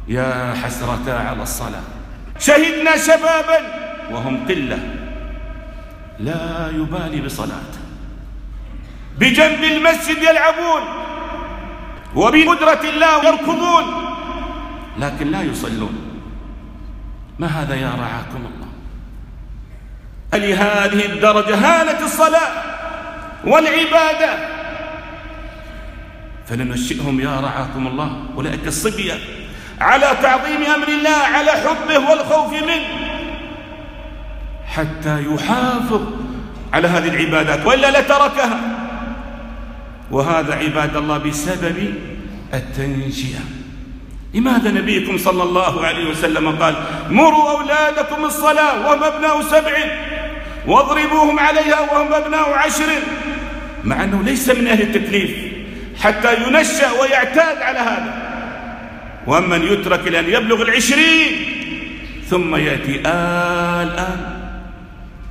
يا حسرتا على الصلاة، شهدنا شبابا وهم قلة لا يبالي بصلاته، بجنب المسجد يلعبون وبقدرة الله يركضون لكن لا يصلون. ما هذا يا رعاكم الله؟ لهذه الدرجة هانت الصلاة والعبادة، فلننشئهم يا رعاكم الله أولئك الصبية على تعظيم أمر الله، على حبه والخوف منه، حتى يحافظ على هذه العبادات وإلا لتركها. وهذا عباد الله بسبب التنشئة. لماذا نبيكم صلى الله عليه وسلم قال مروا أولادكم الصلاة وهم أبناء 7 واضربوهم عليها وهم أبناء 10، مع أنه ليس من أهل التكليف حتى ينشأ ويعتاد على هذا. ومن يترك لأن يبلغ 20 ثم يأتي الآن